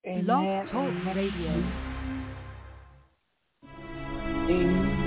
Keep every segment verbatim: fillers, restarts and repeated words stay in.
Blog Talk Radio. Amen.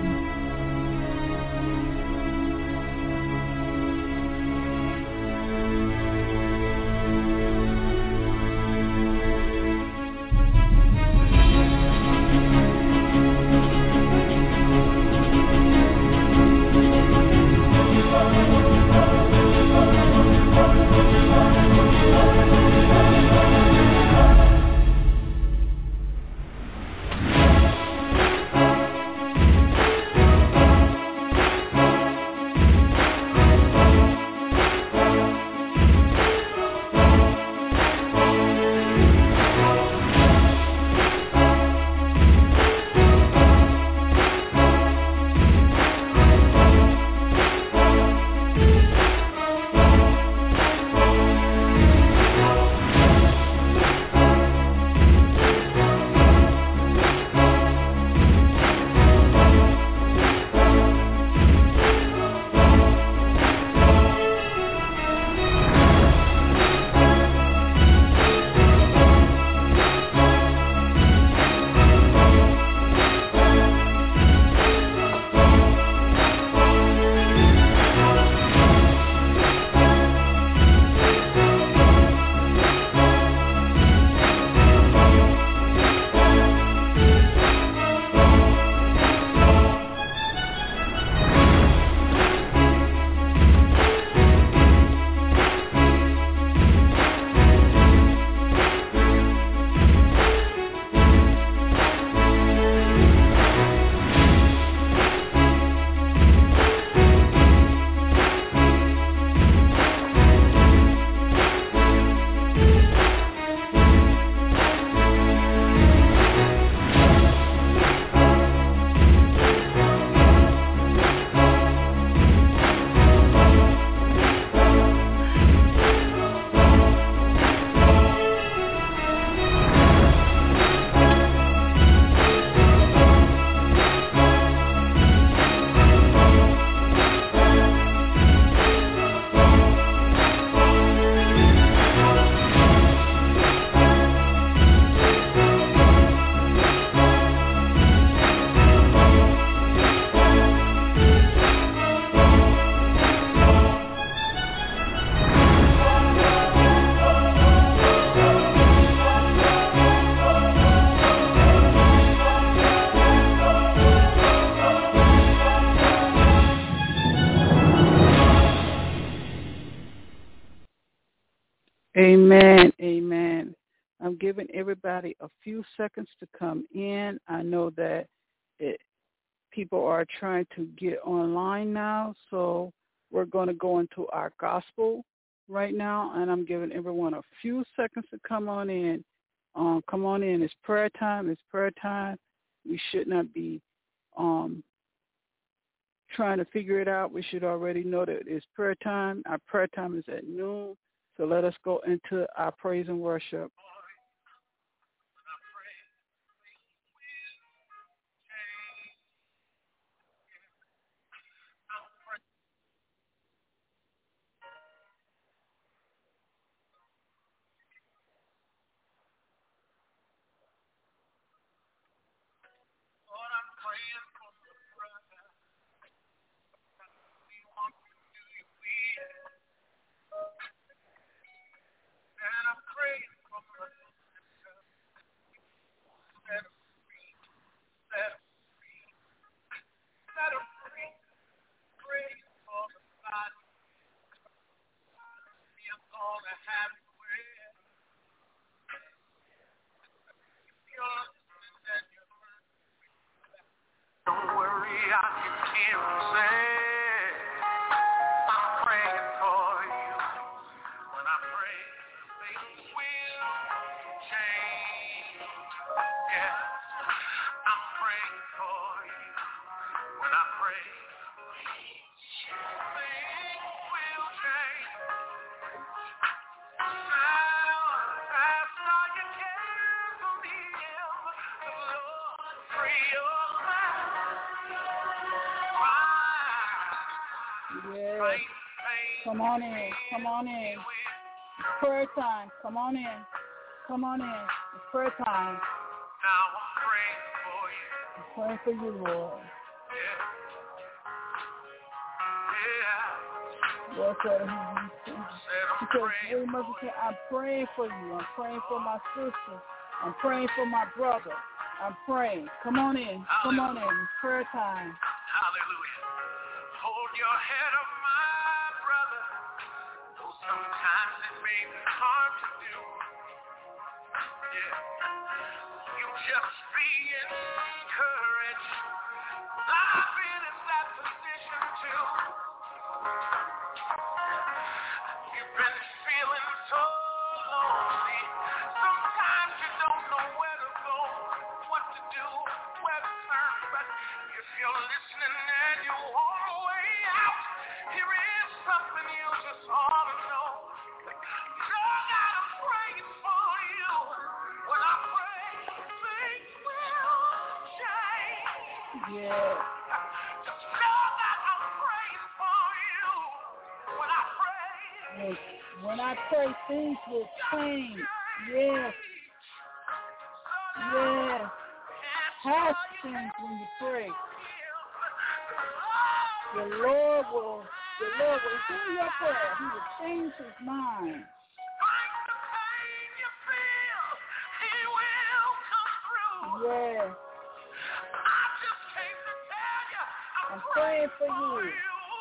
Amen. Amen. I'm giving everybody a few seconds to come in. I know that it, people are trying to get online now, so we're going to go into our gospel right now, and I'm giving everyone a few seconds to come on in. Um, come on in. It's prayer time. It's prayer time. We should not be um, trying to figure it out. We should already know that it's prayer time. Our prayer time is at noon. So let us go into our praise and worship. Don't worry, I can hear him say, I'm praying for you. When I pray, things will change. Yeah, I'm praying for you. When I pray, things will change. Now, cast all your cares on him. The Lord free your mind. Yes. Come on in. Come on in. Prayer time. Come on in. Come on in. It's prayer time. Now I'm praying for you. I'm praying for you, Lord. Yeah. Yeah. Lord, sir. Said I'm Because praying Willie Murphy said, I'm praying for you. I'm praying for my sister. I'm praying for my brother. I'm praying. Come on in. Come on in. It's prayer time. Hallelujah. Hold your head up, my brother. Though sometimes it may be hard to do. Yeah. You just be encouraged. I've been in that position too. You've been feeling so lonely. Sometimes you don't know where to go, what to do, where to turn. But if you're listening and you want a way out, here is something you just ought to know. God, I'm praying for you. When I pray, things will change. Yeah. Just know that I'm praying for you. When I pray, Yes. When I pray, things will change. Yes. Yes. Has changed when you pray. The Lord will, the Lord will hear your prayer. He will change his mind. Yes. I'm praying for you.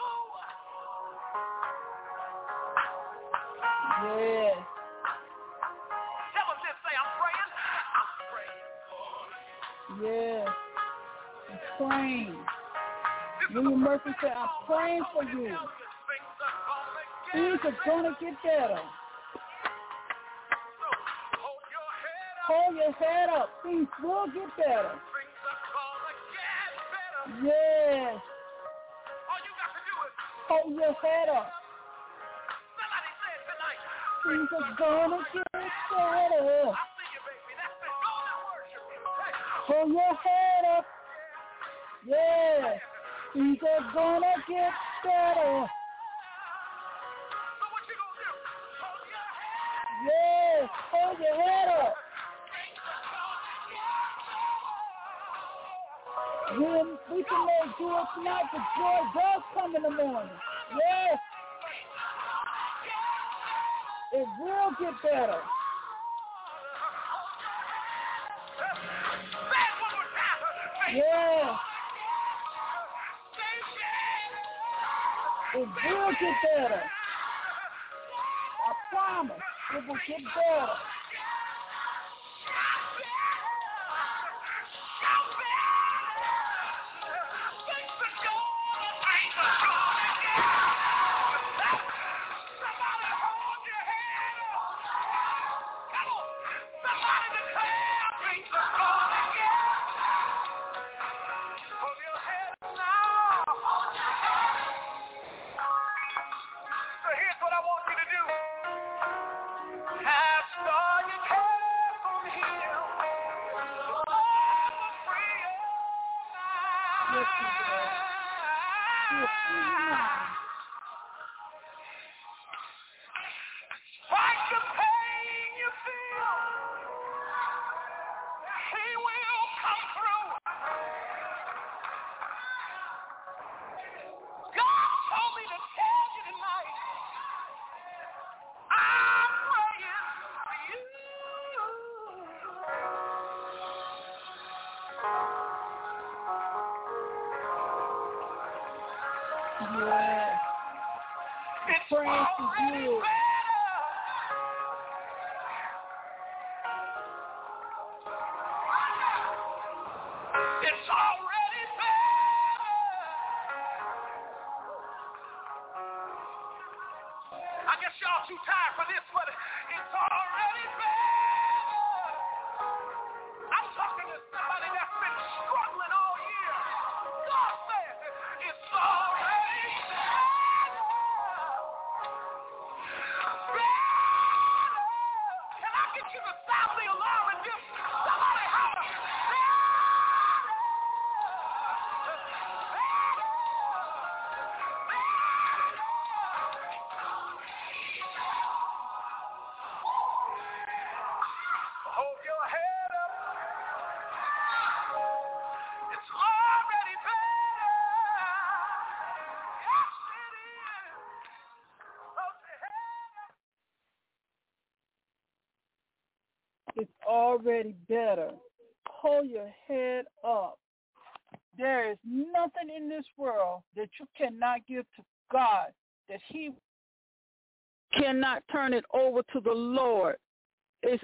Yes. Tell us this, say, I'm praying. I'm praying. Yes. I'm praying. William Murphy said, I'm praying for you. Things are going to get better. Hold your head up. Things will get better. Yes. Hold your head up. Things are going to get better. Hold your head up. Yes. Things are going to get better. Yes. Hold your head up. When we can make do it tonight, the joy does come in the morning. Yes. It will get better. Yes. It will get better. I promise. It will get better. Yes. Praying for you. It's already better. I guess y'all too tired for this, but it's already better. I'm talking to somebody that's been struggling all year. God says it's already better. Better. Can I get you to sound the alarm and just somebody holler? better. It's already better. Yes, it is. Hold your head up. It's already better. Hold your head up. There is nothing in this world that you cannot give to God that he cannot turn it over to the Lord. It's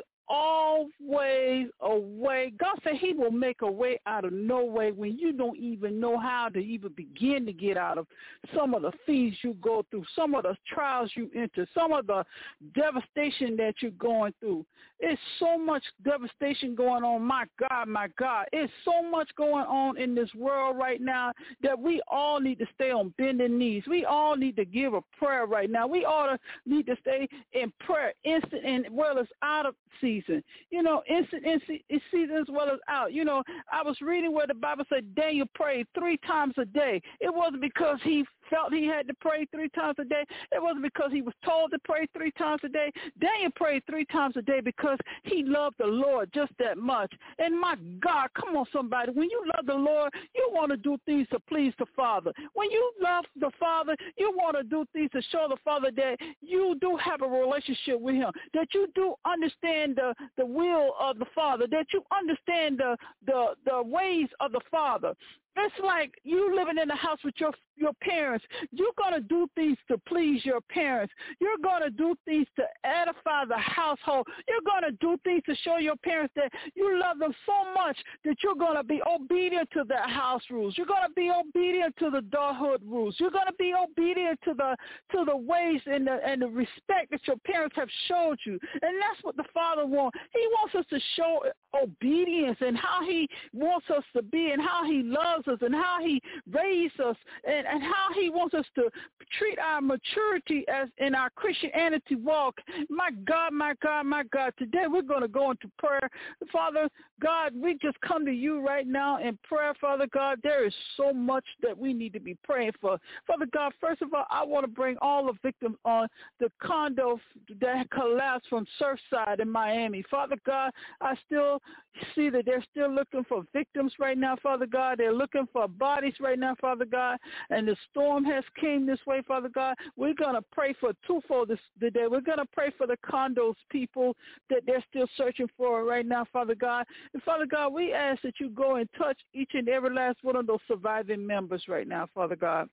always a way. God said he will make a way out of no way when you don't even know how to even begin to get out of some of the things you go through, some of the trials you enter, some of the devastation that you're going through. It's so much devastation going on. My God, my God. It's so much going on in this world right now that we all need to stay on bending knees. We all need to give a prayer right now. We all need to stay in prayer instant and well as out of season. You know, instant in season as well as out. You know, I was reading where the Bible said Daniel prayed three times a day. It wasn't because he felt he had to pray three times a day. It wasn't because he was told to pray three times a day. Daniel prayed three times a day because he loved the Lord just that much. And my God, come on somebody, when you love the Lord, you want to do things to please the Father. When you love the Father, you want to do things to show the Father that you do have a relationship with him, that you do understand the, the will of the Father, that you understand the, the, the ways of the Father. It's like you living in the house with your your parents. You're going to do things to please your parents. You're going to do things to edify the household. You're going to do things to show your parents that you love them so much that you're going to be obedient to their house rules. You're going to be obedient to the adulthood rules. You're going to be obedient to the to the ways and the, and the respect that your parents have showed you. And that's what the Father wants. He wants us to show obedience and how he wants us to be and how he loves us and how he raised us and, and how he wants us to treat our maturity as in our Christianity walk. My God, my God, my God, today we're going to go into prayer. Father God, we just come to you right now in prayer, Father God. There is so much that we need to be praying for. Father God, first of all, I want to bring all the victims on the condo that collapsed from Surfside in Miami. Father God, I still see that they're still looking for victims right now, Father God. They're looking for bodies right now, Father God. And the storm has came this way, Father God. We're going to pray for twofold this today. We're going to pray for the condos people that they're still searching for right now, Father God. And Father God, we ask that you go and touch each and every last one of those surviving members right now, Father God.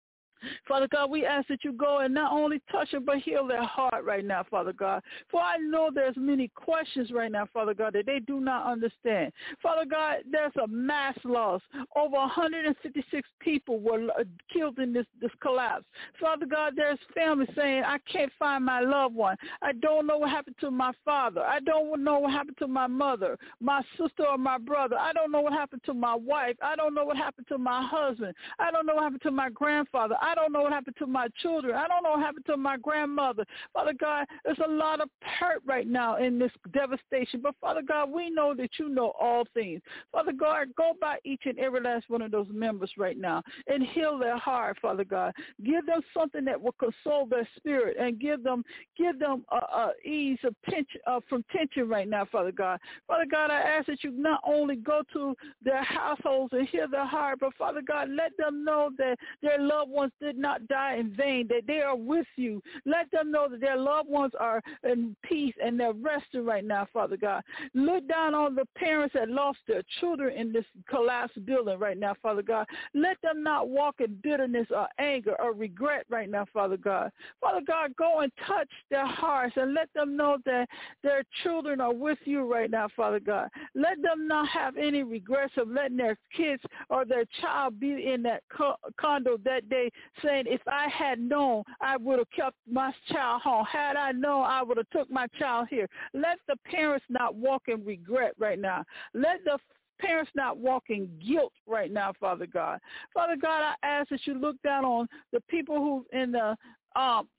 Father God, we ask that you go and not only touch them, but heal their heart right now, Father God. For I know there's many questions right now, Father God, that they do not understand. Father God, there's a mass loss. Over one hundred fifty-six people were killed in this, this collapse. Father God, there's families saying, I can't find my loved one. I don't know what happened to my father. I don't know what happened to my mother, my sister or my brother. I don't know what happened to my wife. I don't know what happened to my husband. I don't know what happened to my grandfather. I don't know what happened to my children. I don't know what happened to my grandmother. Father God, there's a lot of hurt right now in this devastation. But Father God, we know that you know all things. Father God, go by each and every last one of those members right now and heal their heart, Father God. Give them something that will console their spirit and give them give them a, a ease of tension uh, from tension right now, Father God. Father God, I ask that you not only go to their households and heal their heart, but Father God, let them know that their loved ones did not die in vain, that they are with you. Let them know that their loved ones are in peace and they're resting right now, Father God. Look down on the parents that lost their children in this collapsed building right now, Father God. Let them not walk in bitterness or anger or regret right now, Father God. Father God, go and touch their hearts and let them know that their children are with you right now, Father God. Let them not have any regrets of letting their kids or their child be in that co- condo that day, saying, if I had known, I would have kept my child home. Had I known, I would have took my child here. Let the parents not walk in regret right now. Let the parents not walk in guilt right now, Father God. Father God, I ask that you look down on the people who in the um,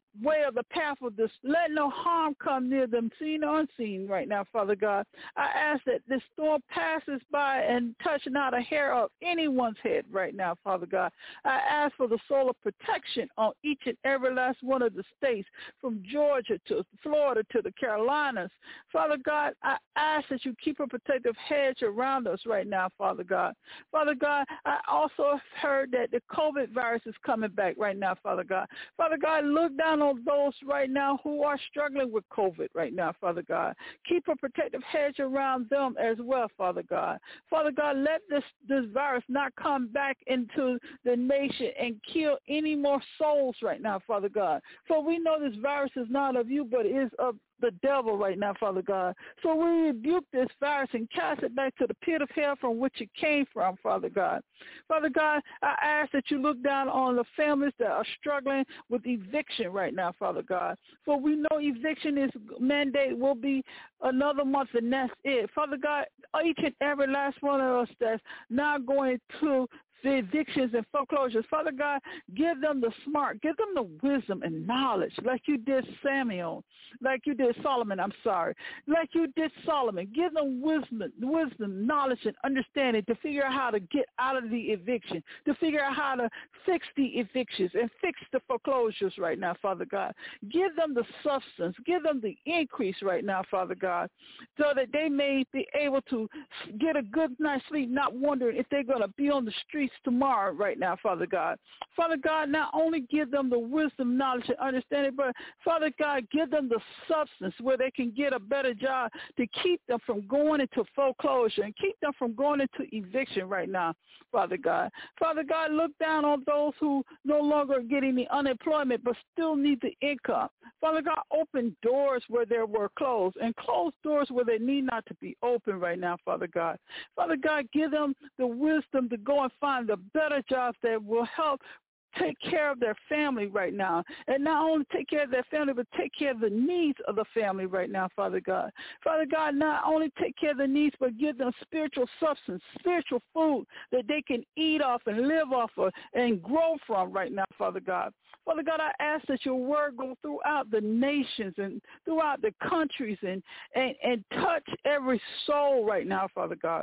way of the path of this. Let no harm come near them, seen or unseen right now, Father God. I ask that this storm passes by and touch not a hair of anyone's head right now, Father God. I ask for the soul of protection on each and every last one of the states, from Georgia to Florida to the Carolinas. Father God, I ask that you keep a protective hedge around us right now, Father God. Father God, I also heard that the COVID virus is coming back right now, Father God. Father God, look down on those right now who are struggling with COVID right now, Father God. Keep a protective hedge around them as well, Father God. Father God, let this, this virus not come back into the nation and kill any more souls right now, Father God. For we know this virus is not of you, but is of the devil right now, Father God. So we rebuke this virus and cast it back to the pit of hell from which it came from, Father God. Father God, I ask that you look down on the families that are struggling with eviction right now, Father God. For we know eviction is mandate will be another month, and that's it. Father God, each and every last one of us that's now going to the evictions and foreclosures, Father God, give them the smart, give them the wisdom and knowledge like you did Samuel, like you did Solomon, I'm sorry, like you did Solomon. Give them wisdom, wisdom, knowledge, and understanding to figure out how to get out of the eviction, to figure out how to fix the evictions and fix the foreclosures right now, Father God. Give them the substance, give them the increase right now, Father God, so that they may be able to get a good night's sleep, not wondering if they're going to be on the streets tomorrow right now, Father God. Father God, not only give them the wisdom, knowledge, and understanding, but Father God, give them the substance where they can get a better job to keep them from going into foreclosure and keep them from going into eviction right now, Father God. Father God, look down on those who no longer are getting the unemployment but still need the income. Father God, open doors where there were closed and close doors where they need not to be open right now, Father God. Father God, give them the wisdom to go and find the better jobs that will help take care of their family right now. And not only take care of their family, but take care of the needs of the family right now, Father God. Father God, not only take care of the needs, but give them spiritual substance, spiritual food that they can eat off and live off of and grow from right now, Father God. Father God, I ask that your word go throughout the nations and throughout the countries and, and, and touch every soul right now, Father God.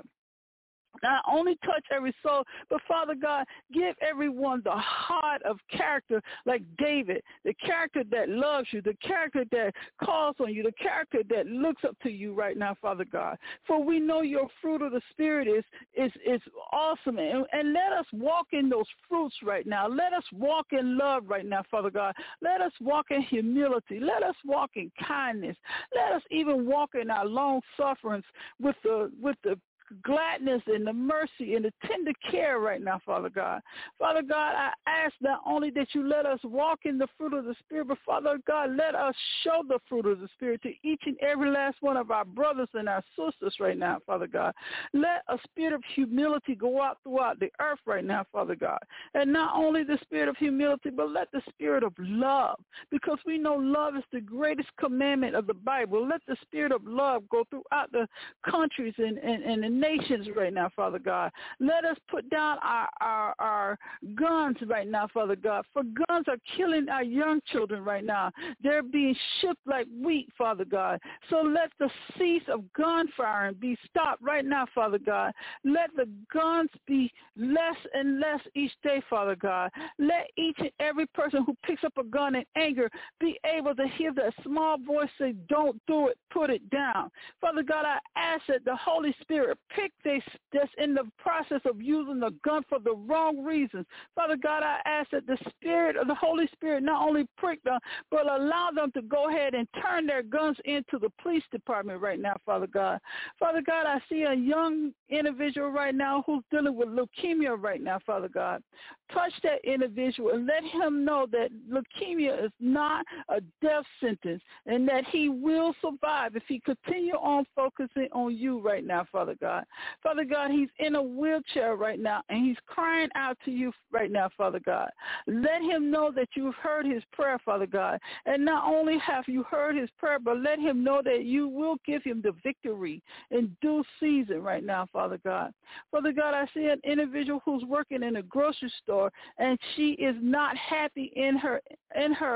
Not only touch every soul, but Father God, give everyone the heart of character like David, the character that loves you, the character that calls on you, the character that looks up to you right now, Father God. For we know your fruit of the Spirit is is, is awesome. And, and let us walk in those fruits right now. Let us walk in love right now, Father God. Let us walk in humility. Let us walk in kindness. Let us even walk in our long sufferings with the with the gladness and the mercy and the tender care right now, Father God. Father God, I ask not only that you let us walk in the fruit of the Spirit, but Father God, let us show the fruit of the Spirit to each and every last one of our brothers and our sisters right now, Father God. Let a spirit of humility go out throughout the earth right now, Father God. And not only the spirit of humility, but let the spirit of love, because we know love is the greatest commandment of the Bible. Let the spirit of love go throughout the countries and, and, and the nations right now, Father God. Let us put down our, our, our guns right now, Father God, for guns are killing our young children right now. They're being shipped like wheat, Father God. So let the cease of gunfire be stopped right now, Father God. Let the guns be less and less each day, Father God. Let each and every person who picks up a gun in anger be able to hear that small voice say, don't do it, put it down. Father God, I ask that the Holy Spirit pick this that's in the process of using the gun for the wrong reasons. Father God, I ask that the Spirit of the Holy Spirit not only prick them, but allow them to go ahead and turn their guns into the police department right now, Father God. Father God, I see a young individual right now who's dealing with leukemia right now, Father God. Touch that individual and let him know that leukemia is not a death sentence and that he will survive if he continue on focusing on you right now, Father God. Father God, he's in a wheelchair right now and he's crying out to you right now, Father God. Let him know that you've heard his prayer, Father God. And not only have you heard his prayer, but let him know that you will give him the victory in due season right now, Father God. Father God, I see an individual who's working in a grocery store and she is not happy in her in her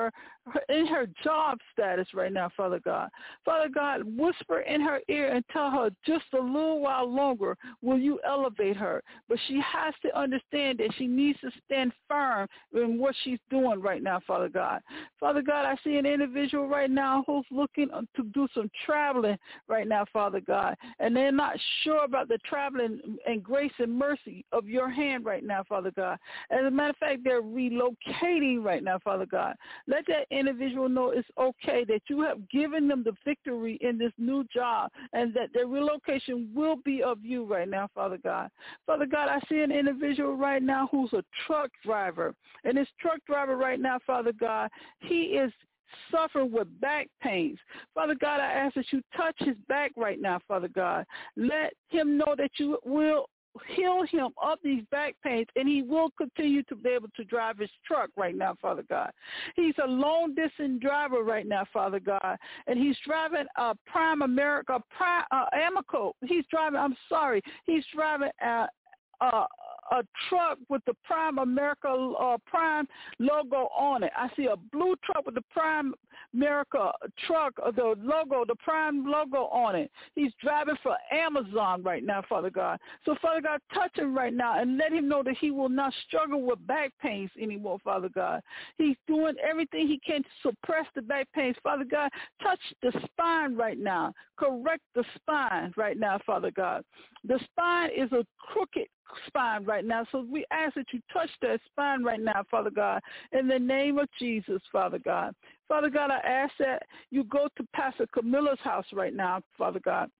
in her job status right now, Father God. Father God, whisper in her ear and tell her just a little while longer will you elevate her. But she has to understand that she needs to stand firm in what she's doing right now, Father God. Father God, I see an individual right now who's looking to do some traveling right now, Father God, and they're not sure about the traveling and grace and mercy of your hand right now, Father God. As a matter of fact, they're relocating right now, Father God. Let that individual know it's okay, that you have given them the victory in this new job and that their relocation will be of you right now, Father God. Father God, I see an individual right now who's a truck driver. And this truck driver right now, Father God, he is suffering with back pains. Father God, I ask that you touch his back right now, Father God. Let him know that you will heal him of these back pains, and he will continue to be able to drive his truck right now, Father God. He's a long-distance driver right now, Father God, and he's driving a Prime America, Prime, uh, Amoco. He's driving, I'm sorry, he's driving a, a, a truck with the Prime America uh, Prime logo on it. I see a blue truck with the Prime America truck, uh, the logo, the Prime logo on it. He's driving for Amazon right now, Father God. So, Father God, touch him right now and let him know that he will not struggle with back pains anymore, Father God. He's doing everything he can to suppress the back pains. Father God, touch the spine right now. Correct the spine right now, Father God. The spine is a crooked spine right now. So we ask that you touch that spine right now, Father God, in the name of Jesus, Father God. Father God, I ask that you go to Pastor Camilla's house right now, Father God,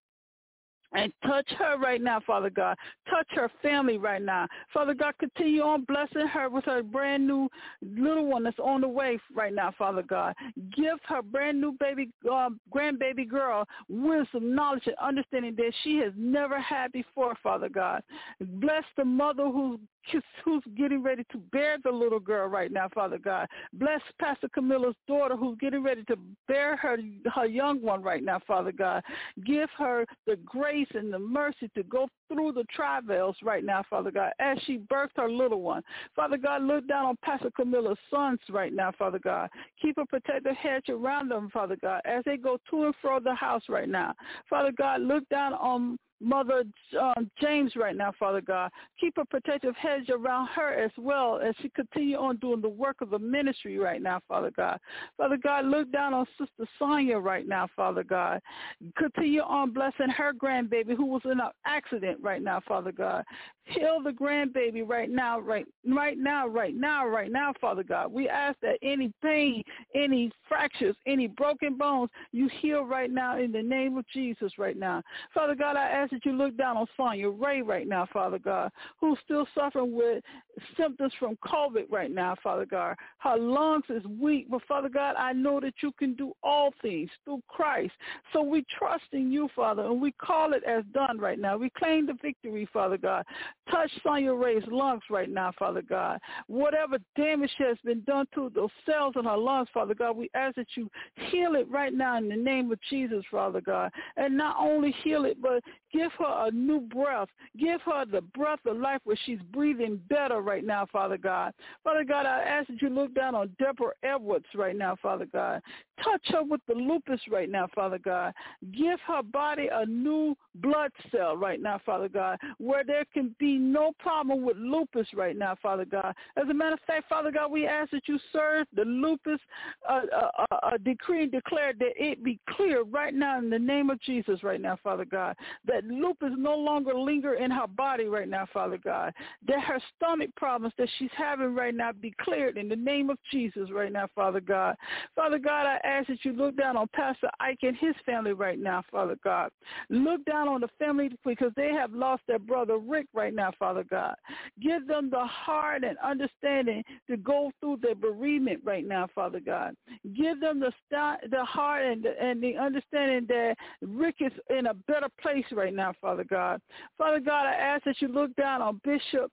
and touch her right now, Father God. Touch her family right now. Father God, continue on blessing her with her brand new little one that's on the way right now, Father God. Give her brand new baby, uh, grandbaby girl wisdom, knowledge, and understanding that she has never had before, Father God. Bless the mother who's who's getting ready to bear the little girl right now, Father God. Bless Pastor Camilla's daughter who's getting ready to bear her, her young one right now, Father God. Give her the grace and the mercy to go through the travails right now, Father God, as she birthed her little one. Father God, look down on Pastor Camilla's sons right now, Father God. Keep a protective hedge around them, Father God, as they go to and fro the house right now. Father God, look down on Mother um, James right now, Father God. Keep a protective hedge around her as well as she continue on doing the work of the ministry right now, Father God. Father God, look down on Sister Sonia right now, Father God. Continue on blessing her grandbaby who was in an accident right now, Father God. Heal the grandbaby right now, right, right now, right now, right now, Father God. We ask that any pain, any fractures, any broken bones, you heal right now in the name of Jesus right now. Father God, I ask that you look down on Sonia Ray right now, Father God, who's still suffering with symptoms from COVID right now, Father God. Her lungs is weak, but Father God, I know that you can do all things through Christ. So we trust in you, Father, and we call it as done right now. We claim the victory, Father God. Touch Sonia Ray's lungs right now, Father God. Whatever damage has been done to those cells in her lungs, Father God, we ask that you heal it right now in the name of Jesus, Father God. And not only heal it, but give her a new breath. Give her the breath of life where she's breathing better right now, Father God. Father God, I ask that you look down on Deborah Edwards right now, Father God. Touch her with the lupus right now, Father God. Give her body a new blood cell right now, Father God, where there can be no problem with lupus right now, Father God. As a matter of fact, Father God, we ask that you serve the lupus, uh, uh, uh, uh, decree and declare that it be clear right now in the name of Jesus right now, Father God, that lupus no longer linger in her body right now, Father God, that her stomach problems that she's having right now be cleared in the name of Jesus right now, Father God. Father God, I ask that you look down on Pastor Ike and his family right now, Father God. Look down on the family because they have lost their brother Rick right now, Father God. Give them the heart and understanding to go through their bereavement right now, Father God. Give them the st- the heart and the, and the understanding that Rick is in a better place right now, Father God. Father God, I ask that you look down on Bishop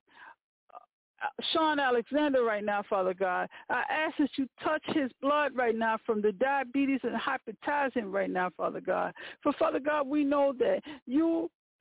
Sean Alexander right now, Father God. I ask that you touch his blood right now from the diabetes and hypertension right now, Father God. For, Father God, we know that you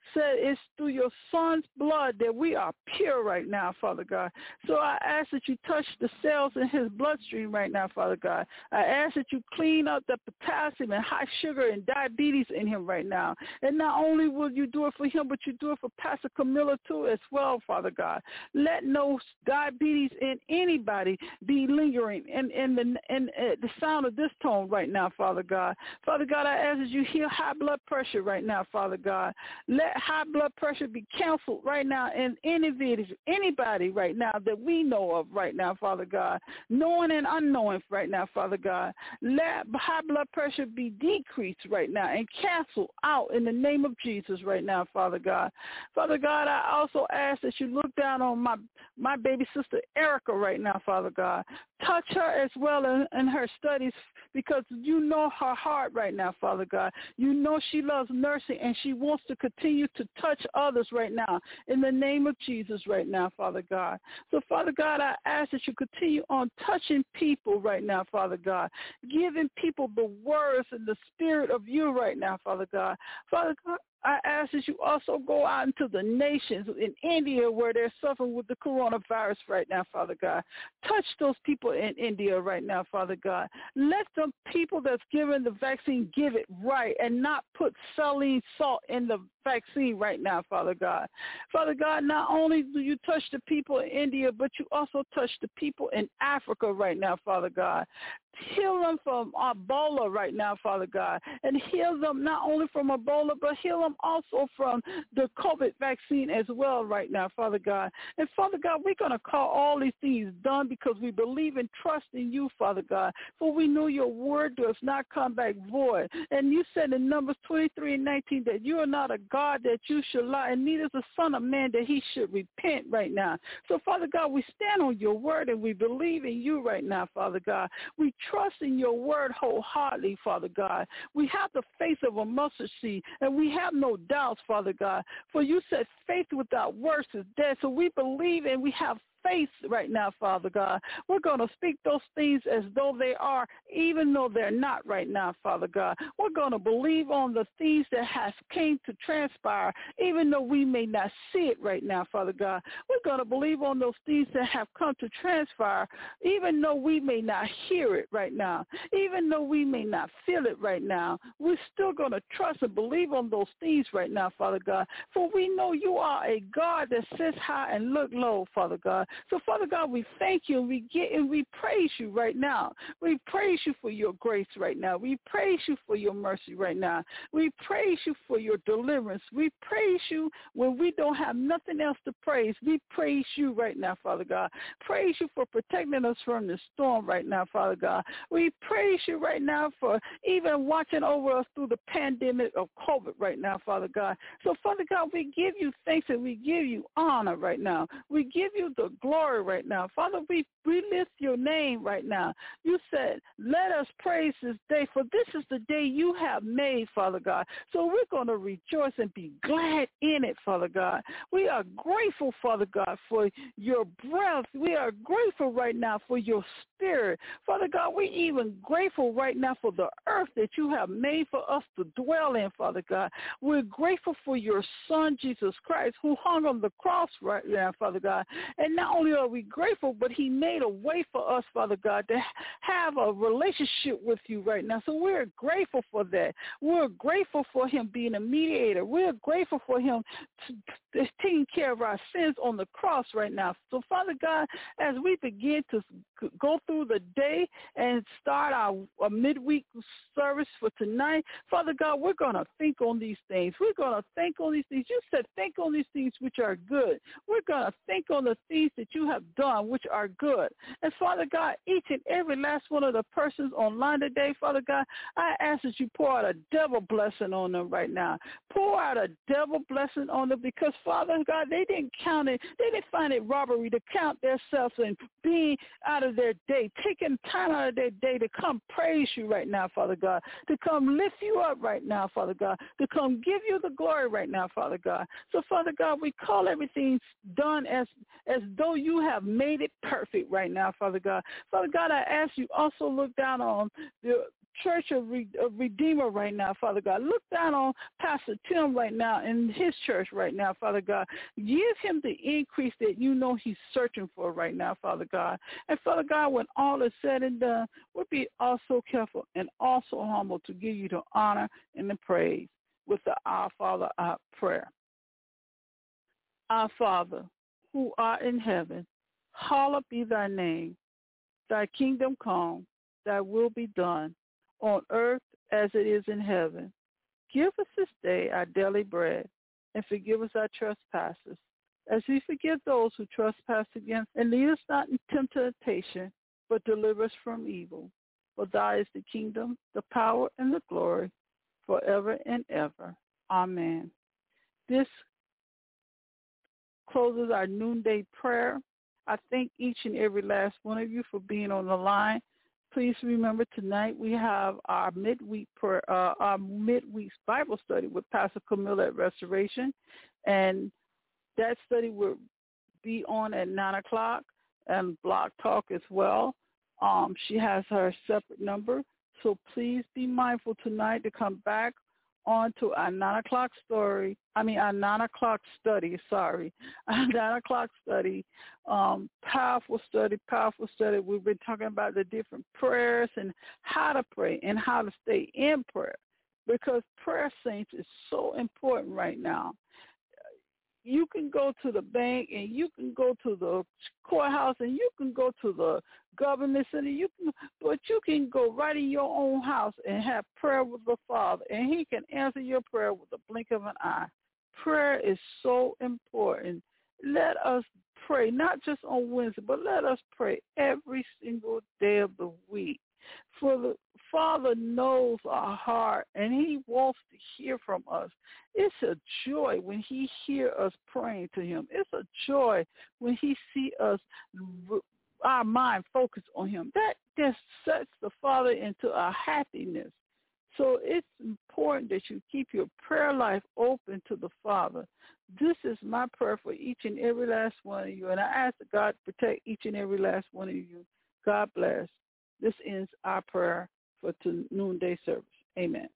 said it's through your son's blood that we are pure right now, Father God. So I ask that you touch the cells in his bloodstream right now, Father God. I ask that you clean up the potassium and high sugar and diabetes in him right now. And not only will you do it for him, but you do it for Pastor Camilla too as well, Father God. Let no diabetes in anybody be lingering in, in, the, in uh, the sound of this tone right now, Father God. Father God, I ask that you heal high blood pressure right now, Father God. Let high blood pressure be canceled right now in any anybody right now that we know of right now, Father God, knowing and unknowing right now, Father God. Let high blood pressure be decreased right now and canceled out in the name of Jesus right now, Father God. Father God, I also ask that you look down on my, my baby sister Erica right now, Father God. Touch her as well in, in her studies because you know her heart right now, Father God. You know she loves nursing and she wants to continue to touch others right now in the name of Jesus right now, Father God. So, Father God, I ask that you continue on touching people right now, Father God, giving people the words and the spirit of you right now, Father God. Father God, I ask that you also go out into the nations in India where they're suffering with the coronavirus right now, Father God. Touch those people in India right now, Father God. Let the people that's giving the vaccine give it right and not put saline salt in the vaccine right now, Father God. Father God, not only do you touch the people in India, but you also touch the people in Africa right now, Father God. Heal them from Ebola right now, Father God, and heal them not only from Ebola, but heal them also from the COVID vaccine as well right now, Father God. And Father God, we're going to call all these things done because we believe and trust in you, Father God, for we know your word does not come back void. And you said in Numbers twenty-three and nineteen that you are not a God that you should lie, and neither is the Son of Man that he should repent right now. So, Father God, we stand on your word and we believe in you right now, Father God. We trust in your word wholeheartedly, Father God. We have the faith of a mustard seed, and we have no doubts, Father God. For you said faith without works is dead. So we believe and we have faith right now, Father God. We're going to speak those things as though they are, even though they're not right now, Father God. We're going to believe on the things that has came to transpire, even though we may not see it right now, Father God. We're going to believe on those things that have come to transpire, even though we may not hear it right now, even though we may not feel it right now. We're still going to trust and believe on those things right now, Father God, for we know you are a God that sits high and look low, Father God. So, Father God, we thank you and we get and we praise you right now. We praise you for your grace right now. We praise you for your mercy right now. We praise you for your deliverance. We praise you when we don't have nothing else to praise. We praise you right now, Father God. Praise you for protecting us from the storm right now, Father God. We praise you right now for even watching over us through the pandemic of COVID right now, Father God. So, Father God, we give you thanks and we give you honor right now. We give you the glory right now. Father, we, we lift your name right now. You said, let us praise this day, for this is the day you have made, Father God. So we're going to rejoice and be glad in it, Father God. We are grateful, Father God, for your breath. We are grateful right now for your spirit. Father God, we're even grateful right now for the earth that you have made for us to dwell in, Father God. We're grateful for your Son, Jesus Christ, who hung on the cross right now, Father God. And not only are we grateful, but he made a way for us, Father God, to have a relationship with you right now. So we're grateful for that. We're grateful for him being a mediator. We're grateful for him to, to taking care of our sins on the cross right now. So, Father God, as we begin to go through the day and start our, our midweek service for tonight, Father God, we're going to think on these things. We're going to think on these things. You said think on these things which are good. We're going to think on the things that you have done which are good. And Father God, each and every last one of the persons online today, Father God, I ask that you pour out a double blessing on them right now. Pour out a double blessing on them because, Father God, they didn't count it. They didn't find it robbery to count themselves and being out of their day, taking time out of their day to come praise you right now, Father God, to come lift you up right now, Father God, to come give you the glory right now, Father God. So, Father God, we call everything done as as though you have made it perfect right now, Father God. Father God, I ask you also look down on the Church of, Re- of Redeemer right now, Father God. Look down on Pastor Tim right now in his church right now, Father God. Give him the increase that you know he's searching for right now, Father God. And Father God, when all is said and done, we'll be also careful and also humble to give you the honor and the praise with the Our Father, our prayer. Our Father, who art in heaven, hallowed be thy name. Thy kingdom come, thy will be done, on earth as it is in heaven. Give us this day our daily bread, and forgive us our trespasses, as we forgive those who trespass against us. And lead us not into temptation, but deliver us from evil. For thy is the kingdom, the power, and the glory, forever and ever. Amen. This closes our noonday prayer. I thank each and every last one of you for being on the line. Please remember tonight we have our midweek prayer, uh, our midweek Bible study with Pastor Camilla at Restoration, and that study will be on at nine o'clock and Blog Talk as well. Um, she has her separate number, so please be mindful tonight to come back on to our nine o'clock story, I mean our nine o'clock study, sorry, our nine o'clock study, um, powerful study, powerful study. We've been talking about the different prayers and how to pray and how to stay in prayer, because prayer, saints, is so important right now. You can go to the bank and you can go to the courthouse and you can go to the government center, you can, but you can go right in your own house and have prayer with the Father, and he can answer your prayer with the blink of an eye. Prayer is so important. Let us pray, not just on Wednesday, but let us pray every single day of the week. For the Father knows our heart, and he wants to hear from us. It's a joy when he hears us praying to him. It's a joy when he sees us, our mind focused on him. That just sets the Father into a happiness. So it's important that you keep your prayer life open to the Father. This is my prayer for each and every last one of you, and I ask that God protect each and every last one of you. God bless. This ends our prayer for noonday service. Amen.